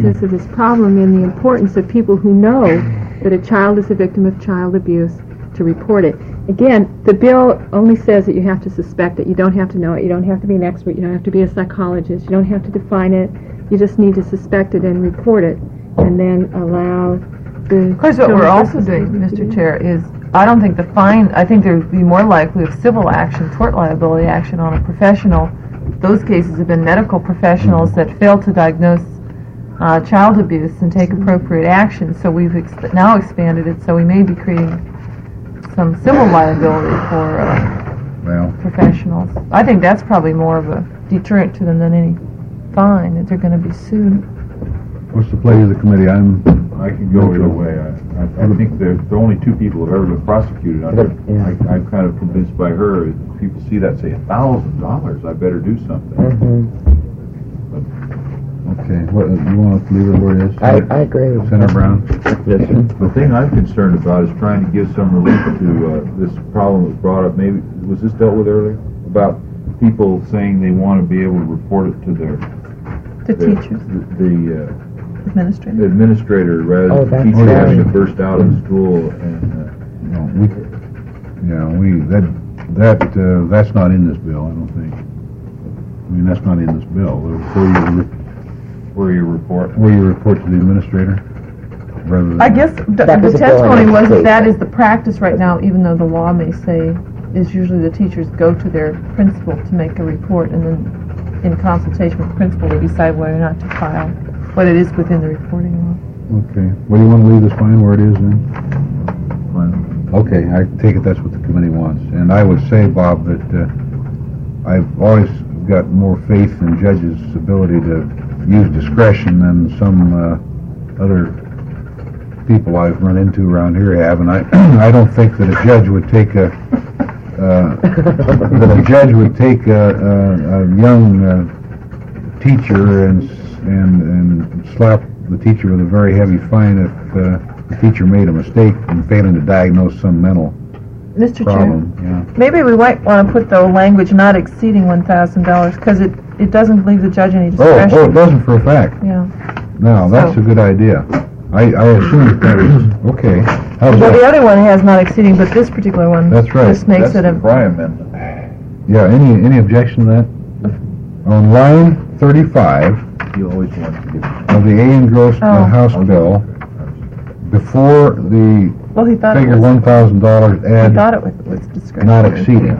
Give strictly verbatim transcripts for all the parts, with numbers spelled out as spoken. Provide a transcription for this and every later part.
seriousness of this problem and the importance of people who know that a child is a victim of child abuse to report it. Again, the bill only says that you have to suspect it. You don't have to know it. You don't have to be an expert. You don't have to be a psychologist. You don't have to define it. You just need to suspect it and report it, and then allow the... Of course, what we're also doing, Mister Chair, is I don't think the fine, I think there would be more likely of civil action, tort liability action on a professional. Those cases have been medical professionals that fail to diagnose uh, child abuse and take appropriate action. So we've ex now expanded it, so we may be creating some civil liability for uh, well, professionals. I think that's probably more of a deterrent to them than any fine, that they're going to be sued. What's the play of the committee? I'm I can go either way. I, I, I think there the only two people have ever been prosecuted under it. Yeah. I, I'm kind of convinced by her. If people see that, say a thousand dollars, I better do something. Mm-hmm. okay. What you want to leave it where it is? I, I agree with Senator Brown. Yes, sir. The thing I'm concerned about is trying to give some relief to uh, this problem that was brought up. Maybe was this dealt with earlier about people saying they want to be able to report it to their The their, teachers, the, the uh, administrators. administrator rather Oh, than that's the teacher right. having to burst out of school and. Uh, No, we, yeah, we that that uh, that's not in this bill. I don't think. I mean, that's not in this bill. Where you, Where you report? where you report to the administrator, rather than I guess the, That was the a bill testimony in was that education. that is the practice right now, even though the law may say is usually the teachers go to their principal to make a report, and then in consultation with the principal they decide whether or not to file, what it is within the reporting law. okay. Well, do you want to leave this fine where it is then? Fine. Okay, I take it that's what the committee wants. And I would say, Bob, that uh, I've always got more faith in judges' ability to use discretion than some uh, other people I've run into around here have. And I, I don't think that a judge would take a uh, that a judge would take a, a, a young uh, teacher and and and slap the teacher with a very heavy fine if uh, the teacher made a mistake in failing to diagnose some mental Mister problem. Chair, Yeah. maybe we might want to put the language not exceeding one thousand dollars, because it, it doesn't leave the judge any Oh, discretion. oh, it doesn't for a fact. Yeah. No, that's So- a good idea. I, I assume that that is okay. How's Well, the that? other one has not exceeding, but this particular one That's right. just makes That's it the a... Fry amendment. Yeah. Any any objection to that? On line thirty-five You always want to get. of the A. Engrossed uh, Oh. House bill, before the Well, he thought it figure was... one thousand dollars, He add thought it was, was discretionary. not exceeding.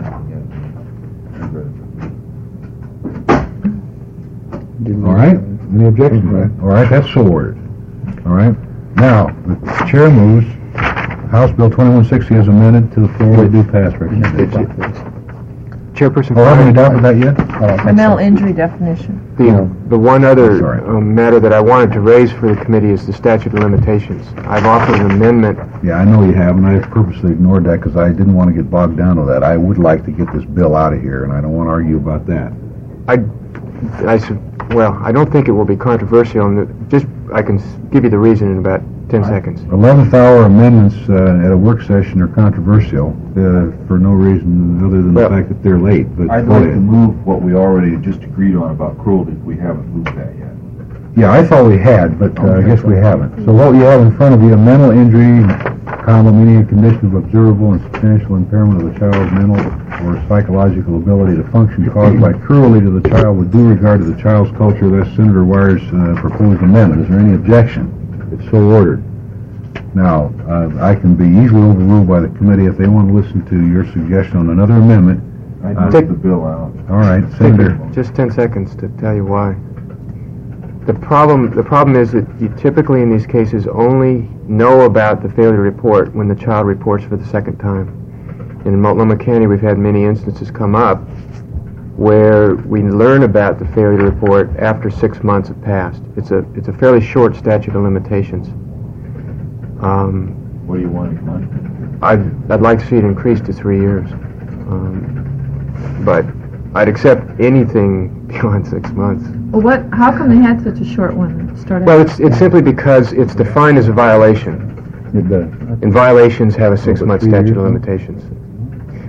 All right? Any objection to that? All right, that's so ordered. All right? Now, the chair moves House Bill twenty-one sixty is amended to the floor. We do pass recommendation. Chairperson, Oh, haven't we Fry, adopted that yet? The mental injury definition. the, the one other Sorry. um, matter that I wanted to raise for the committee is the statute of limitations. I've offered an amendment. Yeah, I know you have, and I purposely ignored that because I didn't want to get bogged down with that. I would like to get this bill out of here, and I don't want to argue about that. I, I, su- well, I don't think it will be controversial, and it- just, I can s- give you the reason in about ten seconds. eleventh hour amendments uh, at a work session are controversial uh, for no reason other than Well, the fact that they're late. But I'd go like to ahead. move what we already just agreed on about cruelty. We haven't moved that yet. Yeah, I thought we had, but uh, I Okay. guess we haven't. So what you have in front of you, a mental injury, comma, meaning a condition of observable and substantial impairment of the child's mental or psychological ability to function caused by cruelty to the child with due regard to the child's culture. That's Senator Wyer's uh, proposed amendment. Is there any objection? It's so ordered. Now, uh, I can be easily overruled by the committee if they want to listen to your suggestion on another amendment. I Uh, take the bill out. All right, Senator. Just ten seconds to tell you why. The problem, the problem is that you typically in these cases only know about the failure to report when the child reports for the second time. In Multnomah County, we've had many instances come up where we learn about the failure to report after six months have passed. It's a, it's a fairly short statute of limitations. Um, What do you want, money? I'd, I'd like to see it increased to three years. Um, but I'd accept anything beyond six months. Well, what, how come they had such a short one to start out? Well, it's, it's simply because it's defined as a violation. It does. And violations have a six-month three statute years, of huh? limitations.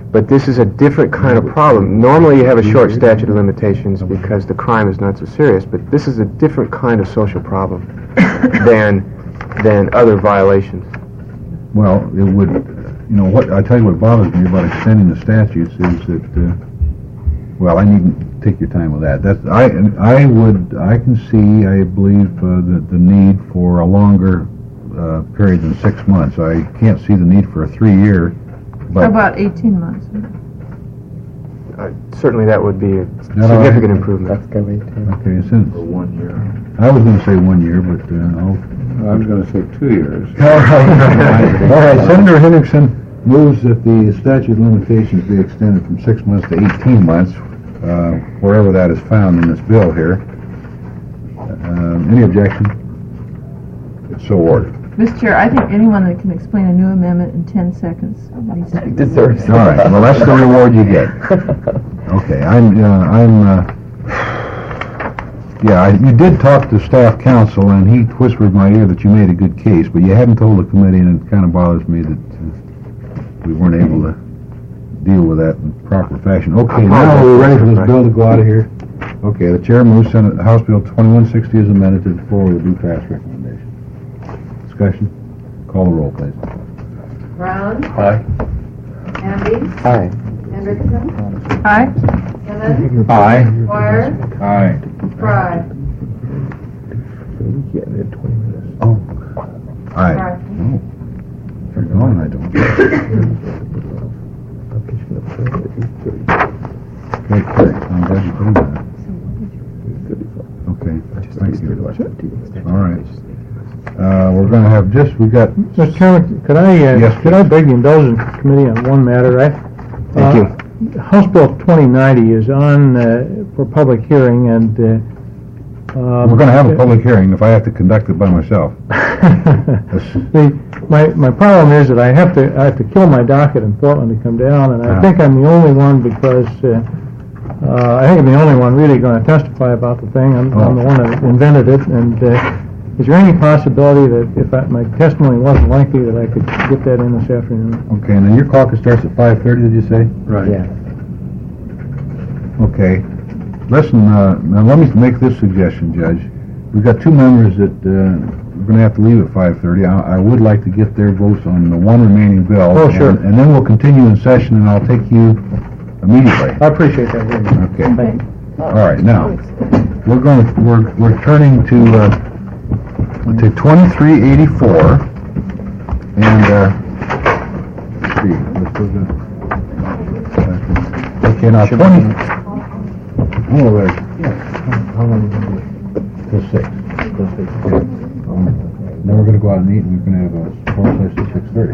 But this is a different kind of problem. Normally you have a short statute of limitations because the crime is not so serious, but this is a different kind of social problem than than other violations. Well, it would, you know, what, I tell you what bothers me about extending the statutes is that, uh, well, I needn't take your time with that. That's, I, I would, I can see, I believe, uh, the, the need for a longer uh, period than six months. I can't see the need for a three-year, but... How about eighteen months? Uh, certainly that would be a No, no, significant I- improvement. That's gonna be ten. Okay, since, For one year. I was going to say one year, but uh, I'll... I was gonna say two years. All right, all right. Senator Henriksen moves that the statute of limitations be extended from six months to eighteen months, uh, wherever that is found in this bill here. Uh, Any objection? It's so ordered. Mister Chair, I think anyone that can explain a new amendment in ten seconds needs to be... Deserves All right, well, that's the reward you get. Okay, I'm, uh, I'm, uh, yeah, I, you did talk to staff counsel, and he whispered in my ear that you made a good case, but you hadn't told the committee, and it kind of bothers me that uh, we weren't able to deal with that in proper fashion. Okay, now we're ready for this bill to go out of here. Okay, the chair moves Senate House Bill twenty-one sixty is amended to the floor with a due pass recommendation. Discussion? Call the roll, please. Brown, Aye. Hamby, Aye. Hendrickson, Aye? Simmons, Aye. Dwyer, Aye. Fry. Yeah, we had twenty minutes. Oh. Aye. Fry. Oh. You're gone, I don't. I'm just gonna put it at eight thirty. Okay, good. I'm glad you told me that. Okay, thank you. All right. Uh, we're gonna have just, we got... Mister Chairman, could I, uh, Yes, could I beg the indulgence of the committee on one matter? I, Thank you. uh, House Bill twenty ninety is on uh, for public hearing, and uh, um, We're gonna have a public hearing if I have to conduct it by myself. the, my my problem is that I have to I have to kill my docket in Portland to come down, and I Ah. think I'm the only one because uh, uh, I think I'm the only one really going to testify about the thing. I'm, I'm the one that invented it, and. Uh, Is there any possibility that if I, my testimony wasn't lengthy, that I could get that in this afternoon? Okay, and then your caucus starts at five thirty, did you say? Right. Yeah. Okay. Listen, uh, now let me make this suggestion, Judge. We've got two members that, uh, we're gonna have to leave at five thirty. I, I would like to get their votes on the one remaining bill. Oh, sure. And, and then we'll continue in session, and I'll take you immediately. I appreciate that very much. Okay. Thank you. All right, now, we're going, we're, we're turning to, uh, to twenty-three eighty-four, and, uh, let's see, let's go to, okay, now, twenty, oh, wait, how long, till six, till six, okay. Um, Then we're gonna go out and eat, and we're gonna have a phone session at six thirty.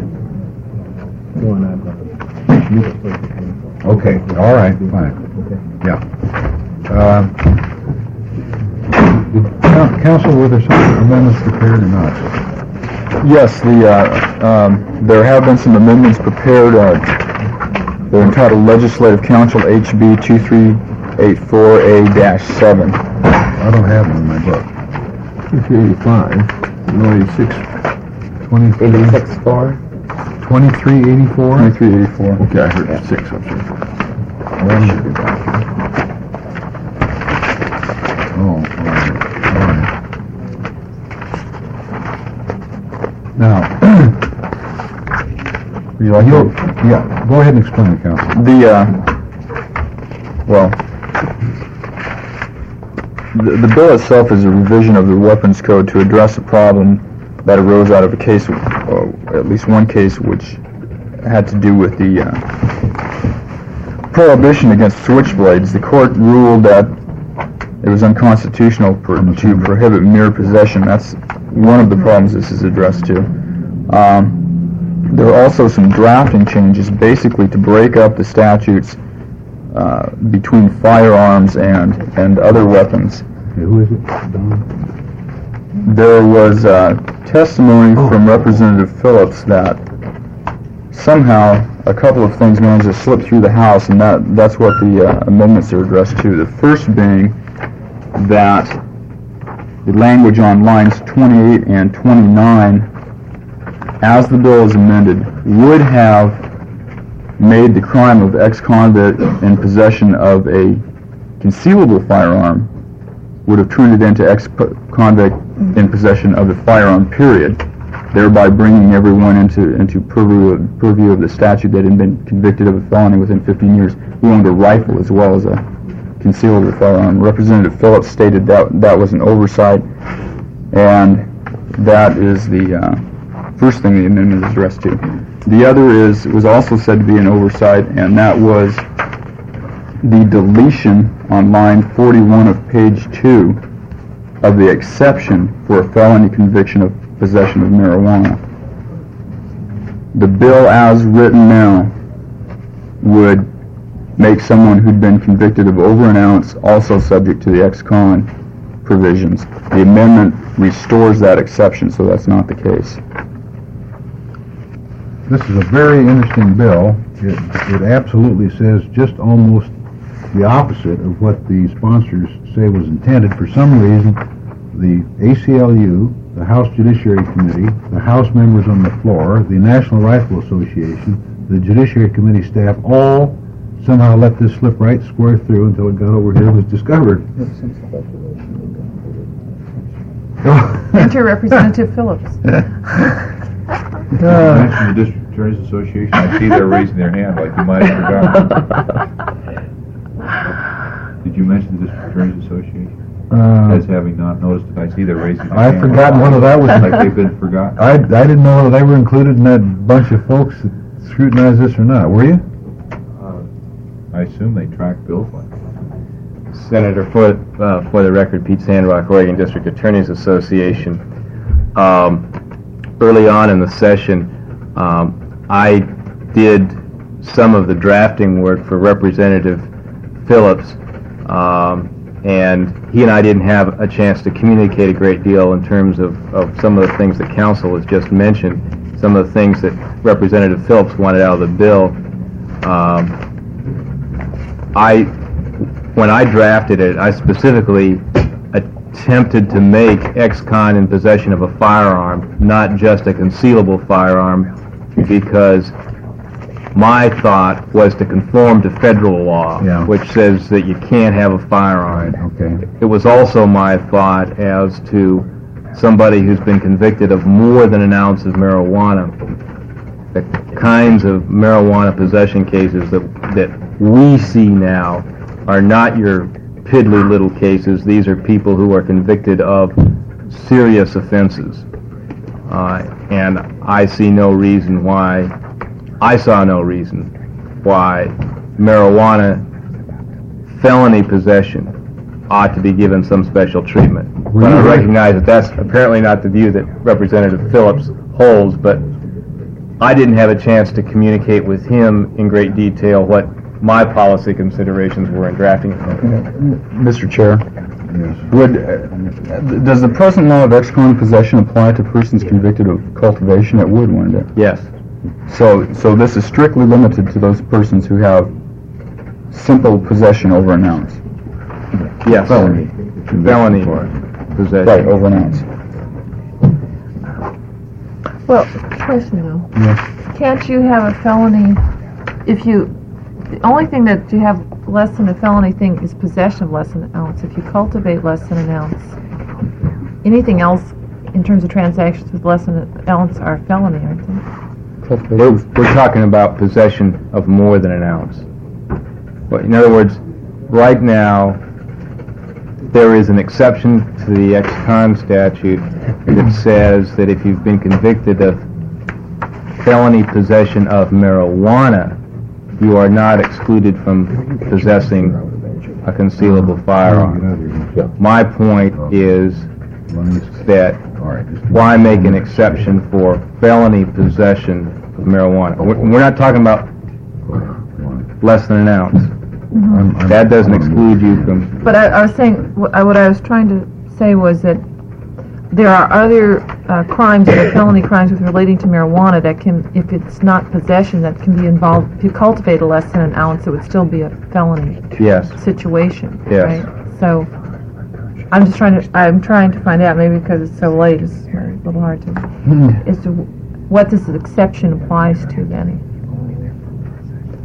Okay, all right, fine, yeah. Uh, Did coun- Council, were there some amendments prepared or not? Yes, the, uh, um, there have been some amendments prepared. Uh, they're entitled Legislative Council H B twenty-three eighty-four A seven. I don't have them in my book. Two eighty-five, no eighty-six. Twenty-three, Eighty-six four. twenty-three eighty-four? twenty-three eighty-four. Okay, I heard six, I'm sorry. Oh, all right, all right. Now, You like you'll, to- yeah, go ahead and explain it, Council. The, uh, well, the, the bill itself is a revision of the weapons code to address a problem that arose out of a case, or at least one case, which had to do with the uh, prohibition against switchblades. The court ruled that it was unconstitutional for, to prohibit mere possession. That's one of the problems this is addressed to. Um, there are also some drafting changes, basically to break up the statutes uh, between firearms and, and other weapons. Okay, who is it? Don? There was uh, testimony from Representative Phillips that somehow a couple of things managed to slip through the House, and that, that's what the uh, amendments are addressed to. The first being that the language on lines twenty-eight and twenty-nine, as the bill is amended, would have made the crime of ex-convict in possession of a concealable firearm would have turned it into ex-convict in possession of a firearm, period, thereby bringing everyone into into purview of, purview of the statute that had been convicted of a felony within fifteen years who owned a rifle as well as a concealable firearm. Representative Phillips stated that that was an oversight, and that is the uh, first thing the amendment is addressed to. The other is was also said to be an oversight, and that was the deletion on line forty-one of page two of the exception for a felony conviction of possession of marijuana. The bill as written now would make someone who'd been convicted of over an ounce also subject to the ex-con provisions. The amendment restores that exception, so that's not the case. This is a very interesting bill. It, it absolutely says just almost the opposite of what the sponsors say was intended. For some reason, the A C L U, the House Judiciary Committee, the House members on the floor, the National Rifle Association, the Judiciary Committee staff all somehow let this slip right square through until it got over here and was discovered. Enter Representative Phillips. You mentioned the District Attorneys Association. I see they're raising their hand like you might have forgotten. Did you mention the District Attorneys Association? Uh, As having not noticed it, I see they're raising their I've hand. forgotten whether that was... Like they've been forgotten. I, I didn't know whether they were included in that bunch of folks that scrutinized this or not. Were you? I assume they track bills like that. Senator, for uh, for the record, Pete Sandrock, Oregon District Attorneys Association. Um, early on in the session, um, I did some of the drafting work for Representative Phillips, um, and he and I didn't have a chance to communicate a great deal in terms of, of some of the things that counsel has just mentioned, some of the things that Representative Phillips wanted out of the bill. Um, I, when I drafted it, I specifically attempted to make ex-con in possession of a firearm not just a concealable firearm, because my thought was to conform to federal law, Yeah. which says that you can't have a firearm. Okay. It was also my thought as to somebody who's been convicted of more than an ounce of marijuana. The kinds of marijuana possession cases that that we see now are not your piddly little cases. These are people who are convicted of serious offenses. Uh, and I see no reason why, I saw no reason why marijuana felony possession ought to be given some special treatment. Were But you I right? recognize that that's apparently not the view that Representative Phillips holds, but I didn't have a chance to communicate with him in great detail what my policy considerations were in drafting it. Mister Chair, Yes. would uh, does the present law of ex-con possession apply to persons convicted of cultivation? It would, wouldn't it? Yes. So, so this is strictly limited to those persons who have simple possession over an ounce. Yes. Felony. Felony possession. Right, over an ounce. Well, question though. Yes. Can't you have a felony if you, the only thing that you have less than a felony thing is possession of less than an ounce. If you cultivate less than an ounce, anything else in terms of transactions with less than an ounce are felony, aren't they? We're, we're talking about possession of more than an ounce. But in other words, right now, there is an exception to the ex-con statute that says that if you've been convicted of felony possession of marijuana, you are not excluded from possessing a concealable firearm. My point is that why make an exception for felony possession of marijuana? We're, we're not talking about less than an ounce. I'm- That doesn't exclude you from... But I, I was saying, what I, what I was trying to say was that there are other uh, crimes that are felony crimes with relating to marijuana that can, if it's not possession, that can be involved. If you cultivate a less than an ounce, it would still be a felony Yes. situation. Yes. Right? So I'm just trying to, I'm trying to find out, maybe because it's so late, it's a little hard to, as to what this exception applies to then.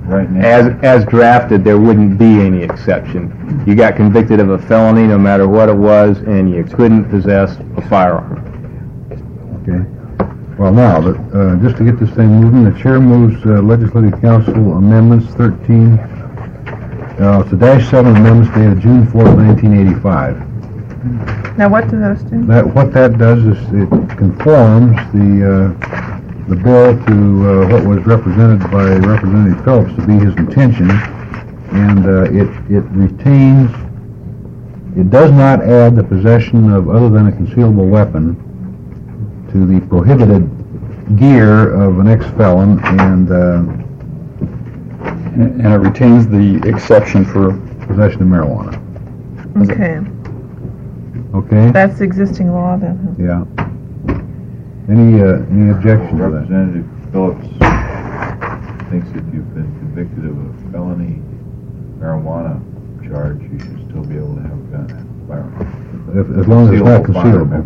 Right now. As, as drafted, there wouldn't be any exception. You got convicted of a felony, no matter what it was, and you couldn't possess a firearm. Okay. Well, now, but, uh, just to get this thing moving, the chair moves uh, Legislative Council Amendments thirteen, uh, it's a dash seven amendments dated June fourth, nineteen eighty-five. Now, what do those do? That, what that does is it conforms the, uh, the bill to uh, what was represented by Representative Phillips to be his intention, and uh, it, it retains, it does not add the possession of other than a concealable weapon to the prohibited gear of an ex-felon, and uh, And it retains the exception for possession of marijuana. Okay, Okay? that's the existing law then. Yeah. Any, uh, any objection to that? Representative Phillips thinks if you've been convicted of a felony marijuana charge, you should still be able to have a gun, firearm. If, as long as it's not concealable.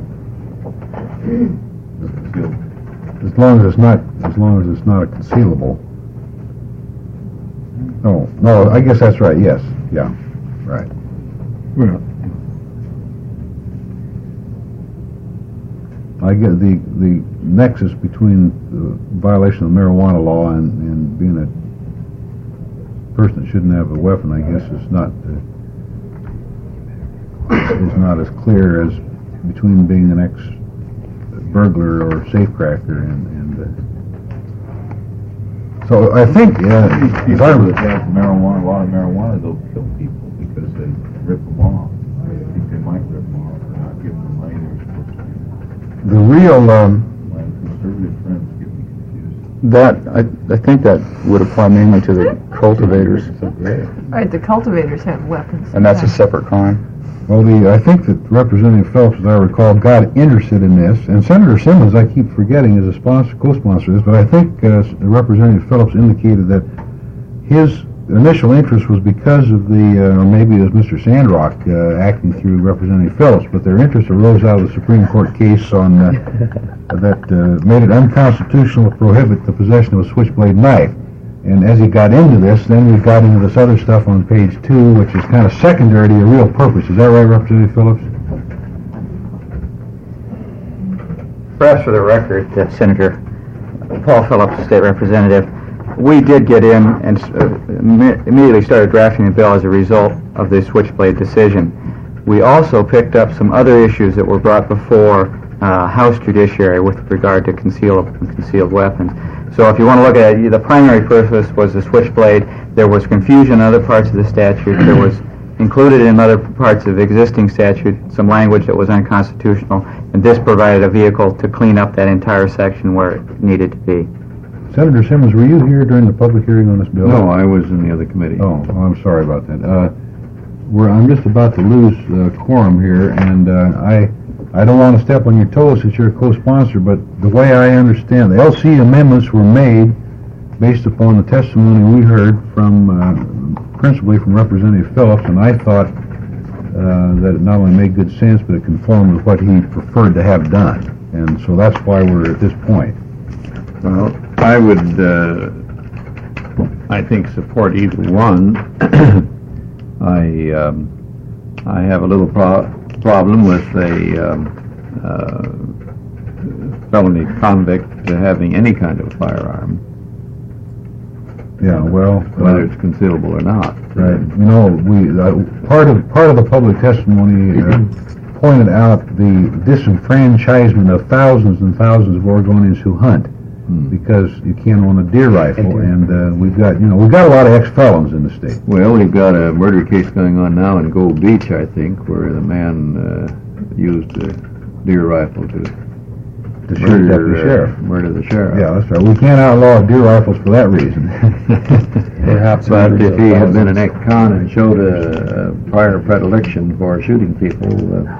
Concealable. As long as it's not, as long as it's not a concealable. No, no, I guess that's right, yes, yeah, right. Well, I get the, the nexus between the violation of marijuana law and, and being a person that shouldn't have a weapon, I guess, is not, uh, is not as clear as between being an ex-burglar or safecracker and, and uh, so I think, uh, if I People were, that have marijuana, a lot of marijuana, they'll kill people because they rip them off. I think they might rip them off for not giving them money they're supposed to give. the real, um, My conservative friends get me confused. that. I, I think that would apply mainly to the cultivators, Right, the cultivators have weapons. and that's a separate crime. well, the, I think that Representative Phelps, as I recall, got interested in this, and Senator Simmons, I keep forgetting, is a sponsor, co-sponsor of this, but I think uh, Representative Phillips indicated that his initial interest was because of the, uh, or maybe it was Mister Sandrock uh, acting through Representative Phillips, but their interest arose out of the Supreme Court case on uh, that uh, made it unconstitutional to prohibit the possession of a switchblade knife. And as he got into this, then we got into this other stuff on page two, which is kind of secondary to your real purpose. Is that right, Representative Phillips? Perhaps for the record, uh, Senator Paul Phillips, State Representative, we did get in and uh, imme- immediately started drafting the bill as a result of the switchblade decision. We also picked up some other issues that were brought before uh, House Judiciary with regard to concealed concealed weapons. So if you want to look at it, the primary purpose was the switchblade. There was confusion in other parts of the statute. There was included in other parts of existing statute some language that was unconstitutional, and this provided a vehicle to clean up that entire section where it needed to be. Senator Simmons, were you here during the public hearing on this bill? no, I was in the other committee. Oh, oh, I'm sorry about that. Uh, we're, I'm just about to lose uh, quorum here, and uh, I I don't want to step on your toes since you're a co-sponsor, but the way I understand, the L C amendments were made based upon the testimony we heard from, uh, principally from Representative Phillips, and I thought uh, that it not only made good sense, but it conformed with what he preferred to have done. And so that's why we're at this point. Well, I would, uh, I think, support either one. I, um, I have a little pro- problem with a um, uh, felony convict having any kind of firearm, Yeah, well, whether it's concealable or not. right. You know, we uh, part of part of the public testimony uh, pointed out the disenfranchisement of thousands and thousands of Oregonians who hunt because you can't own a deer rifle, and uh, we've got you know we've got a lot of ex-felons in the state. Well, we've got a murder case going on now in Gold Beach, I think, where the man uh, used a deer rifle to To shoot at the murder, uh, sheriff. murder the sheriff. Yeah, that's right. We can't outlaw deer rifles for that reason. Perhaps, but if he had been an ex-con and showed a, a prior predilection for shooting people uh,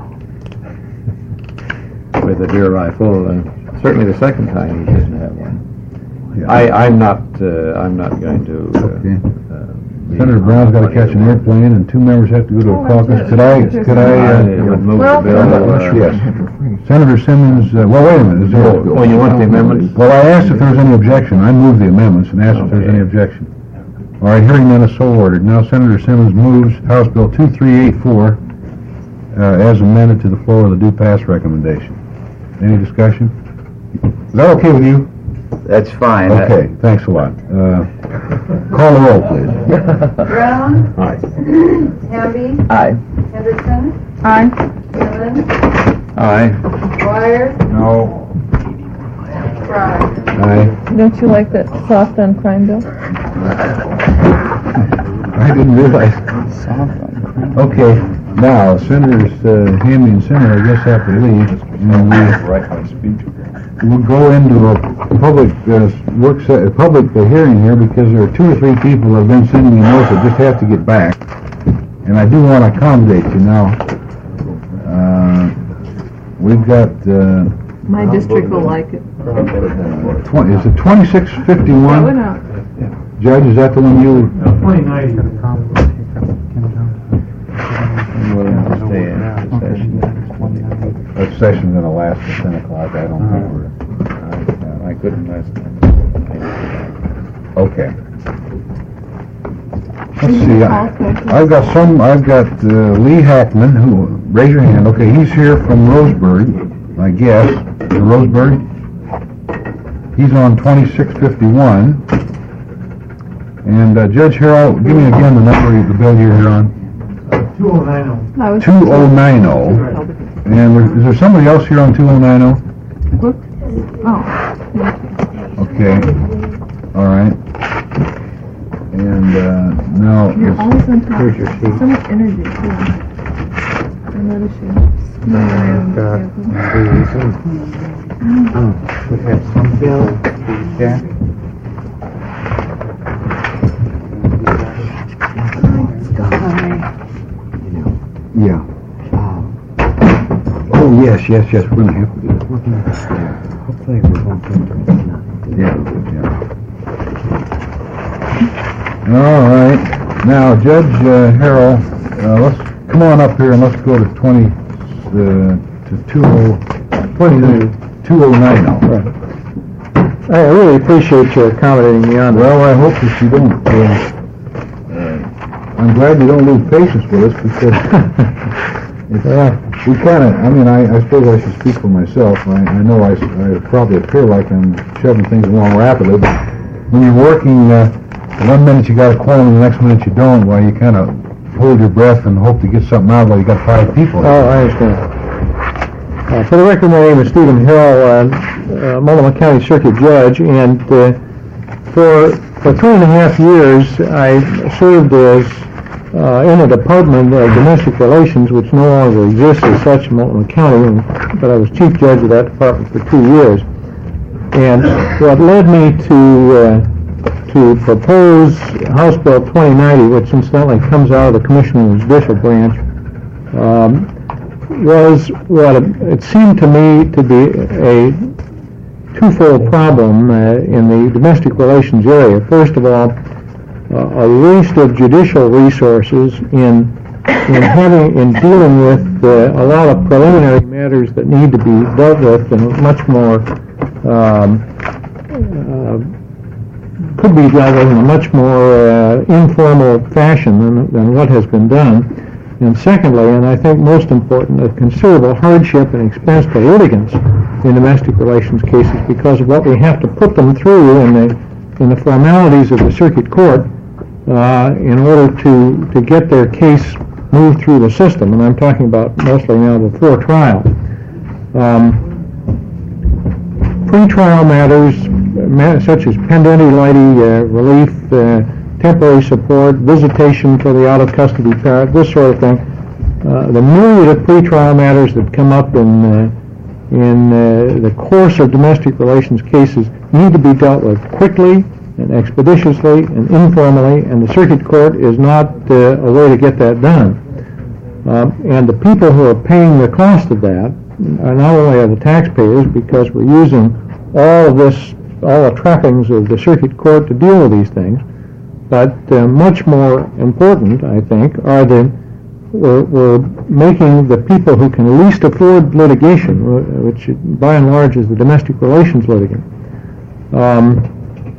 with a deer rifle, uh, certainly the second time he shouldn't have one. Yeah. I, I'm not, uh, I'm not going to. Uh, Okay. uh, be- Senator Brown's got to catch an airplane, and two members have to go to a caucus. Could I? Could I? I Uh, would move Well, the bill. uh, yes. Senator Simmons. Uh, well, wait a minute. Is there, Oh, you want the amendments? well, I asked if there was any objection. I moved the amendments and asked if there was Okay. any objection. All right, hearing none is so ordered. Now Senator Simmons moves House Bill two three eight four uh, as amended to the floor with a due pass recommendation. Any discussion? Is that okay with you? That's fine. Okay, thanks a lot. Uh, call the roll, please. Brown. Aye. Hamby. Aye. Henderson. Aye. Newman. Aye. Dwyer. No. Fry. Aye. Don't you like that soft on crime bill? I didn't realize. Okay, now Senators uh, Hamby and Sinner, I guess, have to leave, and we Write my speech. we'll go into a public uh, work se- a public uh, hearing here because there are two or three people who have been sending me notes that just have to get back, and I do want to accommodate you now. Uh, we've got. Uh, My district will like it. twenty, is it twenty-six fifty-one? Judge, is that the one you? twenty ninety. That session's gonna last till ten o'clock, I don't think we're, I couldn't last time. okay. Let's see, I- I've got some, I've got uh, Lee Hackman, who, raise your hand, okay, he's here from Roseburg, I guess, is it Roseburg? He's on twenty-six fifty-one. And uh, Judge Harrell, give me again the number of the bill you're here on. two oh nine oh. two oh nine oh. And there- is there somebody else here on two oh nine oh? Oh. Okay, all right. And uh, now, You're is- always on top. here's your sheet. So much energy, too. I notice you. spinning around Uh, the table. Oh, we have some bill, Jack. yeah. Oh, yes, yes, yes, we're gonna have to do it. Hopefully we won't get to Yeah, yeah. All right. Now, Judge uh, Harrell, uh, let's come on up here and let's go to twenty uh, to two oh twenty two oh nine oh. I really appreciate your accommodating me on that. Well, I hope that you don't. Uh, uh, I'm glad you don't lose patience with us because it's, uh, we kind of. I mean, I, I suppose I should speak for myself. I, I know I, I probably appear like I'm shoving things along rapidly, but when you're working. Uh, One minute you got a quorum, and the next minute you don't. Well, you kind of hold your breath and hope to get something out while you got five people. Oh, I understand. Uh, for the record, my name is Stephen Hill, uh, uh, Multnomah County Circuit Judge, and uh, for for three and a half years I served as uh, in the Department of Domestic Relations, which no longer exists as such in Multnomah County, but I was Chief Judge of that department for two years. And what led me to uh, to propose House Bill twenty ninety, which incidentally comes out of the Commissioner's Judicial Branch, um, was what it, it seemed to me to be a twofold problem uh, in the domestic relations area. First of all, uh, a waste of judicial resources in in having in dealing with uh, a lot of preliminary matters that need to be dealt with in a much more um, uh, could be dealt with in a much more uh, informal fashion than, than what has been done. And secondly, and I think most important, a considerable hardship and expense to litigants in domestic relations cases because of what we have to put them through in the in the formalities of the circuit court uh, in order to to get their case moved through the system. And I'm talking about mostly now before trial. Um, Pre-trial matters such as pendenti uh, relief, uh, temporary support, visitation for the out-of-custody parent, this sort of thing. Uh, the myriad of pre-trial matters that come up in uh, in uh, the course of domestic relations cases need to be dealt with quickly and expeditiously and informally, and the circuit court is not uh, a way to get that done. Uh, and the people who are paying the cost of that are not only are the taxpayers, because we're using all of this, all the trappings of the circuit court to deal with these things, but uh, much more important, I think, are the we're, we're making the people who can least afford litigation, which by and large is the domestic relations litigant, um,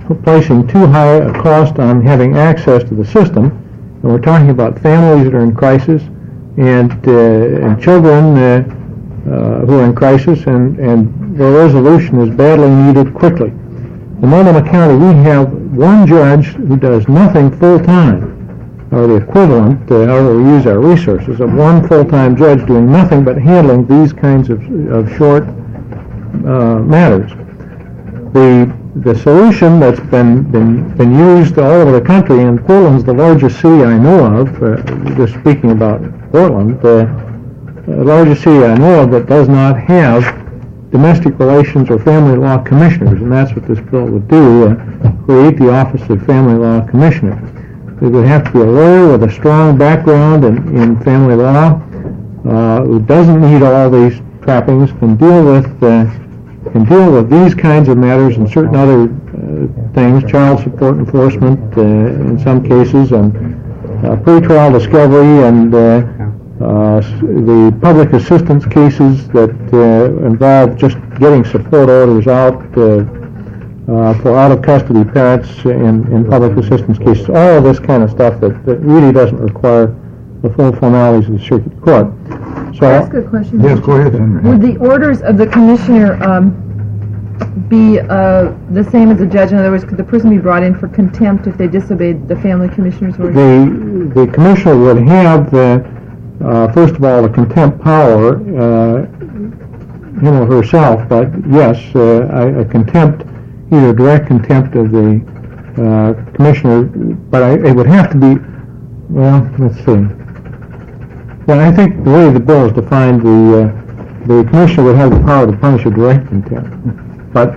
placing too high a cost on having access to the system, and we're talking about families that are in crisis and uh, and children uh, uh, who are in crisis, and and the resolution is badly needed quickly. In Multnomah County, we have one judge who does nothing full-time, or the equivalent, uh, however we use our resources, of one full-time judge doing nothing but handling these kinds of, of short uh, matters. The the solution that's been, been been used all over the country, and Portland's the largest city I know of, uh, just speaking about Portland, uh, the largest city I know of that does not have domestic relations or family law commissioners, and that's what this bill would do, uh, create the Office of Family Law Commissioner. It would have to be a lawyer with a strong background in, in family law, uh, who doesn't need all these trappings, can deal with uh, can deal with these kinds of matters and certain other uh, things, child support enforcement uh, in some cases, and uh, pretrial discovery, and uh, uh, the public assistance cases that uh, involve just getting support orders out uh, uh, for out-of-custody parents in, in public assistance cases. All of this kind of stuff that, that really doesn't require the full formalities of the circuit court. So, Can I ask a question? Yes, go ahead, Henry. Would the orders of the commissioner um, be uh, the same as the judge? In other words, could the person be brought in for contempt if they disobeyed the family commissioner's orders? The, the commissioner would have, the, uh, first of all, the contempt power, uh, him or herself, but yes, uh, a, a contempt, either direct contempt of the uh, commissioner, but I, it would have to be, well, let's see. Well, I think the way the bill is defined, the uh, the commissioner would have the power to punish a direct contempt. But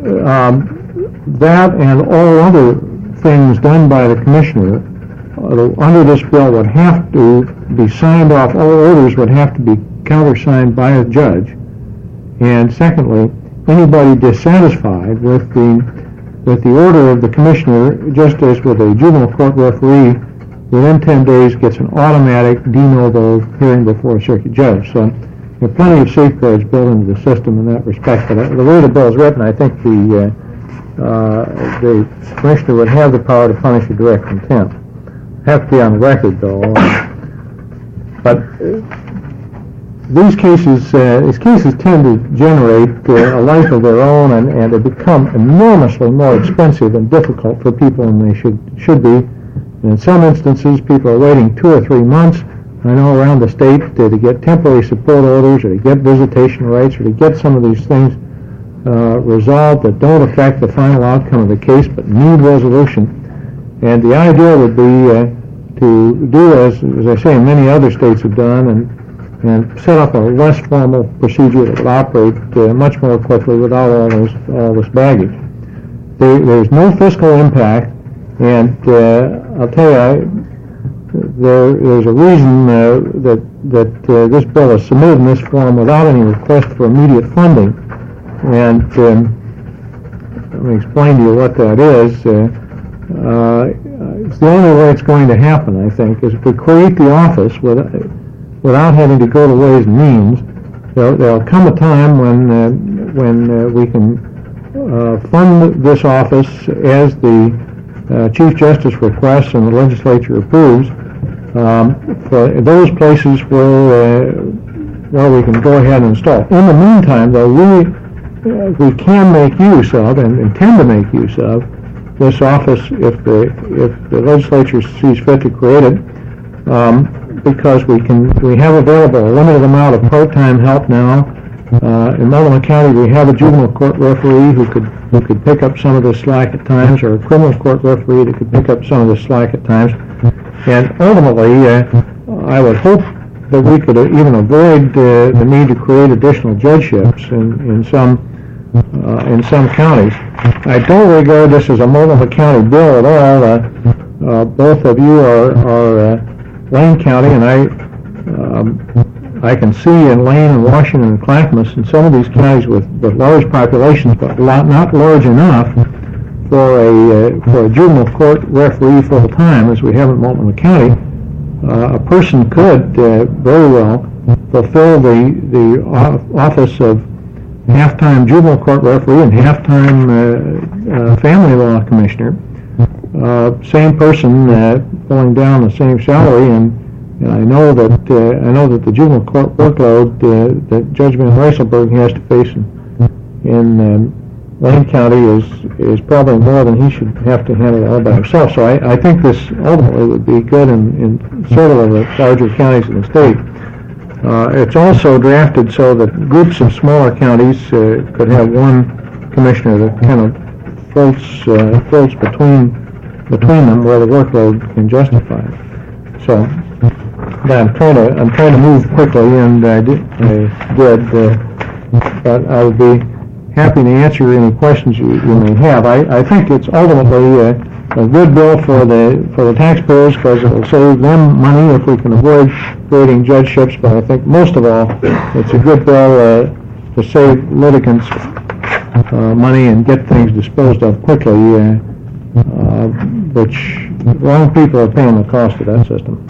um, that and all other things done by the commissioner uh, under this bill would have to be signed off. All orders would have to be countersigned by a judge. And secondly, anybody dissatisfied with the with the order of the commissioner, just as with a juvenile court referee, within ten days gets an automatic de novo hearing before a circuit judge. So there are plenty of safeguards built into the system in that respect. But the way the bill is written, I think the uh, uh, the commissioner would have the power to punish a direct contempt. Have to be on the record, though. But uh, these cases, uh, these cases tend to generate uh, a life of their own, and, and they become enormously more expensive and difficult for people than they should should be. And in some instances, people are waiting two or three months, I know, around the state uh, to get temporary support orders, or to get visitation rights, or to get some of these things uh, resolved that don't affect the final outcome of the case but need resolution. And the idea would be uh, to do as, as I say, many other states have done, and and set up a less formal procedure that would operate uh, much more quickly without all this all this baggage. There, there's no fiscal impact. And uh, I'll tell you, I, there, there's a reason uh, that that uh, this bill is submitted in this form without any request for immediate funding. And um, let me explain to you what that is. Uh, uh, it's the only way it's going to happen, I think, is if we create the office with, without having to go to Ways and Means. There, there'll come a time when uh, when uh, we can uh, fund this office as the Uh, Chief Justice requests and the legislature approves um, for those places where uh, where we can go ahead and install. In the meantime, though, we uh, we can make use of and intend to make use of this office if the if the legislature sees fit to create it, um, because we can we have available a limited amount of part-time help now. Uh, in Multnomah County, we have a juvenile court referee who could who could pick up some of the slack at times, or a criminal court referee that could pick up some of the slack at times. And ultimately, uh, I would hope that we could even avoid uh, the need to create additional judgeships in in some uh, in some counties. I don't regard this as a Multnomah County bill at all. Uh, uh, both of you are are uh, Lane County, and I. Um, I can see in Lane and Washington and Clackamas and some of these counties with, with large populations, but lot, not large enough for a uh, for a juvenile court referee full time, as we have in Multnomah County. Uh, a person could uh, very well fulfill the the office of half-time juvenile court referee and half-time uh, uh, family law commissioner. Uh, same person uh, pulling down the same salary, and, and I know that uh, I know that the juvenile court workload uh, that Judge Van Weisselberg has to face in, in um, Lane County is is probably more than he should have to handle all by himself. So I, I think this ultimately would be good in, in several of the larger counties in the state. Uh, it's also drafted so that groups of smaller counties uh, could have one commissioner that kind of floats uh, floats between between them where the workload can justify it. So yeah, I'm trying to I'm trying to move quickly, and I did, I did uh, but I would be happy to answer any questions you, you may have. I, I think it's ultimately uh, a good bill for the for the taxpayers because it will save them money if we can avoid creating judgeships. But I think most of all, it's a good bill uh, to save litigants uh, money and get things disposed of quickly, uh, uh, which wrong people are paying the cost of that system.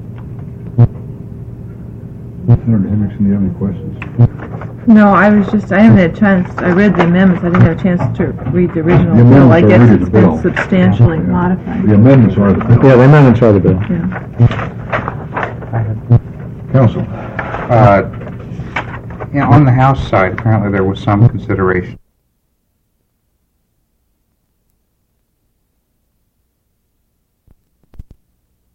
Senator Henderson, do you have any questions? No, I was just, I haven't had a chance, I read the amendments, I didn't have a chance to read the original The bill. I amendments are guess really it's the bill. been substantially Yeah. modified. The amendments are the bill. Yeah, the amendments are the bill. Yeah. Counsel. Uh, yeah, on the House side, apparently there was some consideration